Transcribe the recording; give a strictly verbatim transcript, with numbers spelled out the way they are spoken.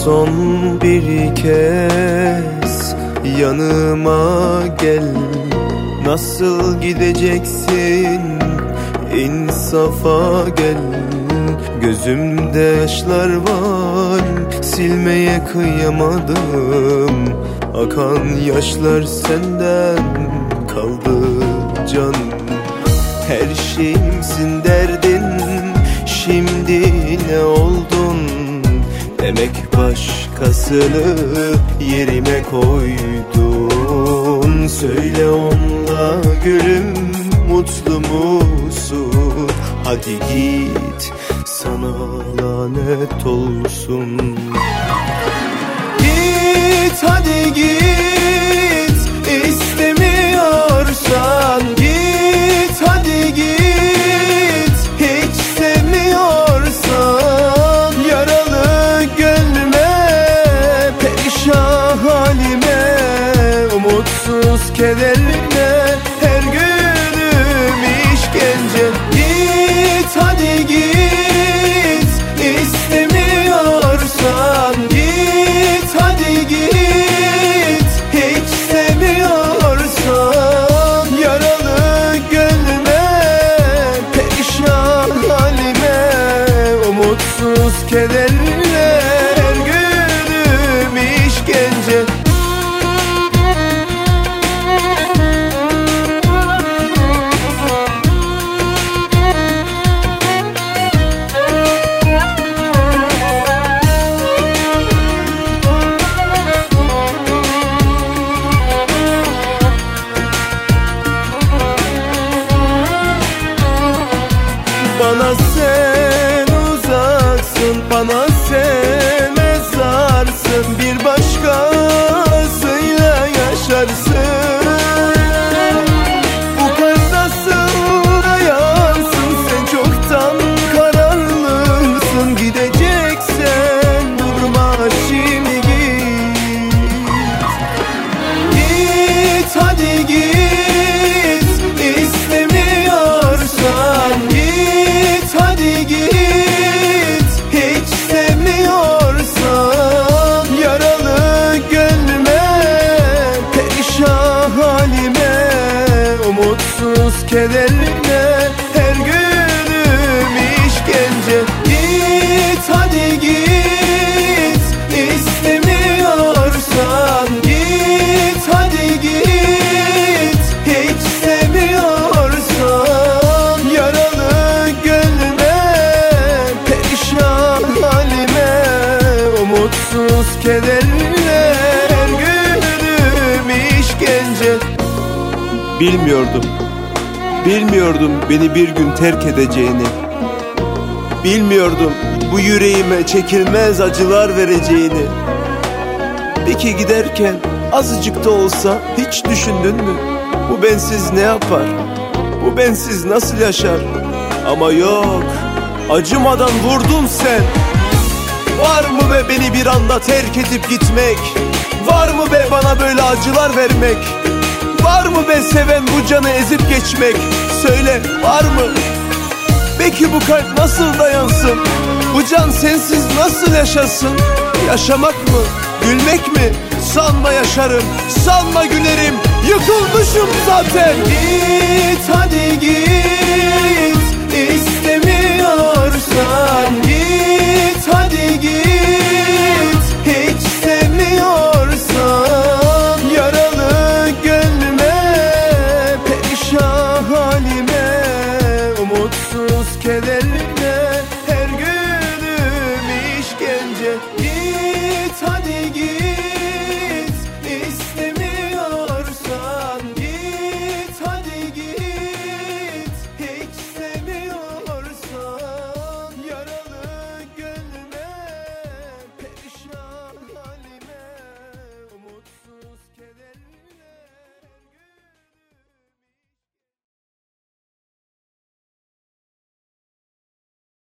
son bir kez yanıma gel. Nasıl gideceksin, insafa gel. Gözümde yaşlar var, silmeye kıyamadım. Akan yaşlar senden kaldı canım. Her şeyimsin derdin, şimdi ne oldun? Demek başkasını yerime koydun. Söyle onda gülüm, mutlu musun? Hadi git, sana lanet olsun. Git hadi git, istemiyorsan git hadi git. Hiç sevmiyorsan yaralı gönlüme, perişan halime, umutsuz kederime, her günüm işkence. Git hadi git, istemiyorsan git hadi git. Hiç sevmiyorsan yaralı gönlüme, perişan halime, umutsuz kederine, her günüm işkence. Bana sen uzaksın, bana sen mezarsın. Bir başkasıyla yaşarsın. Bu kalp nasıl dayansın? Sen çoktan kararlısın. Gideceksen durma şimdi git. Git hadi git, istemiyorsan git hadi git. Hiç sevmiyorsan yaralı gönlüme, perişan halime, umutsuz kederine, her günüm işkence. Git hadi git, istemiyorsan git hadi git. Hiç sevmiyorsan yaralı gönlüme, perişan halime, umutsuz kederine, her günüm işkence. Bilmiyordum, bilmiyordum beni bir gün terk edeceğini. Bilmiyordum bu yüreğime çekilmez acılar vereceğini. Peki giderken azıcık da olsa hiç düşündün mü? Bu bensiz ne yapar? Bu bensiz nasıl yaşar? Ama yok, acımadan vurdun sen. Var mı be beni bir anda terk edip gitmek? Var mı be bana böyle acılar vermek? Var mı be seven bu canı ezip geçmek? Söyle, var mı? Peki bu kalp nasıl dayansın? Bu can sensiz nasıl yaşasın? Yaşamak mı? Gülmek mi? Sanma yaşarım, sanma gülerim. Yıkılmışım zaten. Git hadi git, istemiyorsan git hadi git. Hiç sevmiyorsan yaralı gönlüme, perişan halime, umutsuz kederine, her günüm işkence.